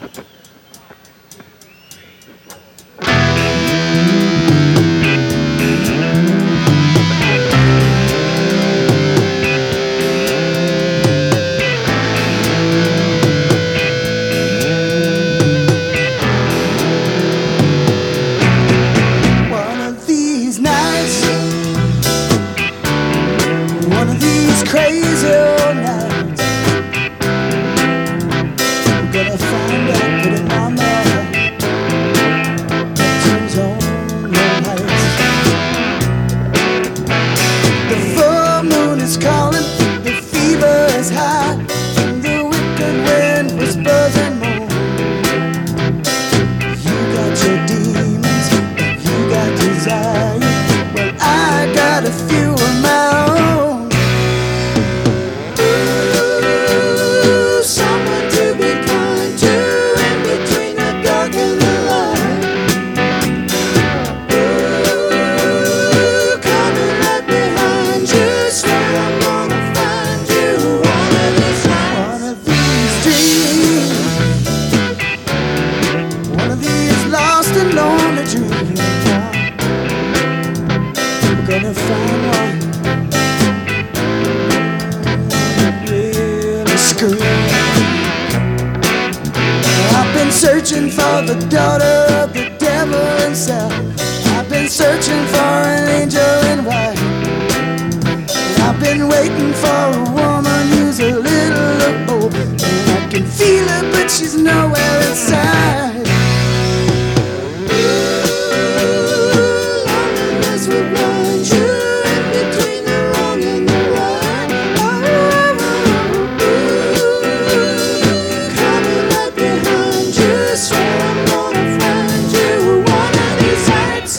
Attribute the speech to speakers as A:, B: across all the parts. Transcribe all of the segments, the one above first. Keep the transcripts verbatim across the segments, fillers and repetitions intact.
A: One of these nights, one of these crazy old nights, I'm gonna find out that mama turns on the lights. The full moon is calling, the fever is high, and the wicked wind whispers and moans. You got your demons, you got desire. Well, I got a few of my own. Ooh, someone to be kind to in between the dark and the light. Ooh, coming right behind you, swear I'm gonna find you one of these nights. One of these dreams, one of these lost and lonely dreams. We're gonna find one really scream. I've been searching for the daughter of the devil himself. I've been searching for an angel in white. And I've been waiting for a woman who's a little of both. And I can feel her, but she's nowhere inside. Loneliness will blind you in between the wrong and the right. Coming right behind you, swear I'm gonna find you one of these nights.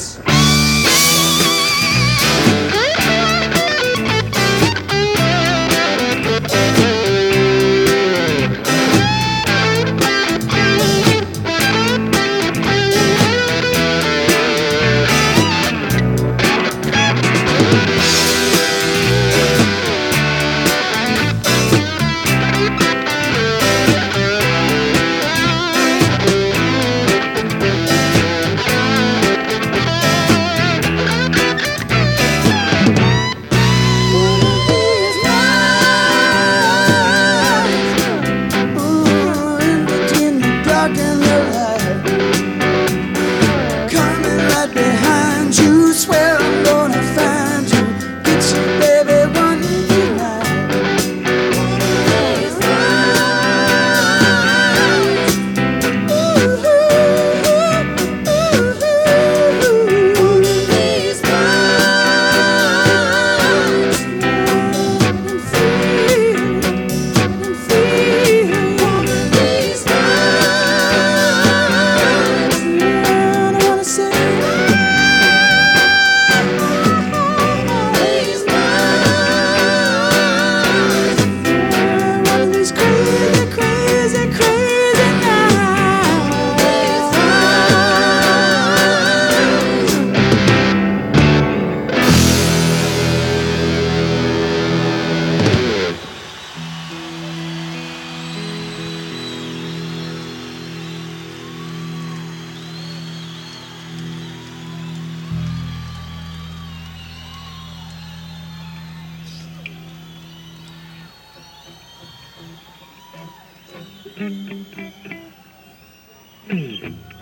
B: Mm-hmm.